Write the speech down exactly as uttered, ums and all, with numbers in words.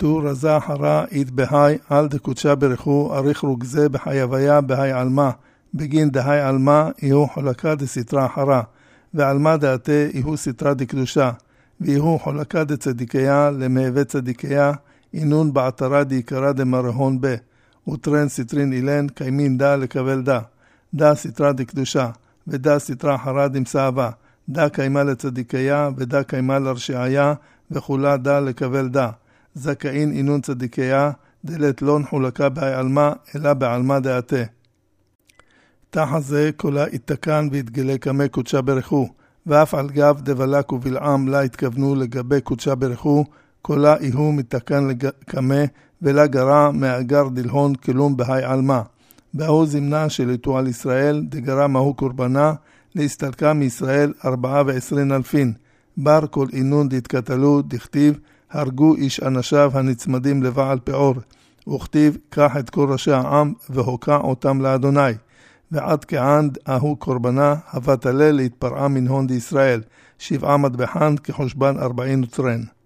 תור רזה חרה אית בהי על דקודשה ברכו אריך רוגזה בחייביה בהי עלמה בגין דהי עלמה יהיו חולקה דסתרה חרה ועלמה דעתה יהיו סתרה דקדושה ויהיו חולקה דצדיקיה למהווה צדיקיה אינון בעתרה דיקרה דמרהון בה וטרן סטרין אילן קיימין דה לקבל דה דה סתרה דקדושה ודה סתרה חרה דמסאבה דה קיימה לצדיקיה ודה קיימה לרשעיה וכולה דה לקבל דה זכאין אינון צדיקיה דלת לא נחולקה בהי עלמה אלא בעלמה דעתה תחת זה כולה התתקן והתגלה כמה קודשה ברכו ואף על גב דבלק ובלעם לה התכוונו לגבי קודשה ברכו כולה איהו מתתקן כמה ולה גרה מאגר דלהון כלום בהי עלמה והוא זמנה שליטו על ישראל דגרה מהו קורבנה להסתלקה מישראל ארבעה ועשרין אלפין בר כל אינון דתקתלו דכתיב הרגו איש אנשיו הנצמדים לבעל פעור וכתיב קח את כל ראשי העם והוקע אותם לאדוני ועד כענד אהו קורבנה הבטלה להתפרעה מן הון דישראל שבעה מטבחן כחושבן ארבעין וטרן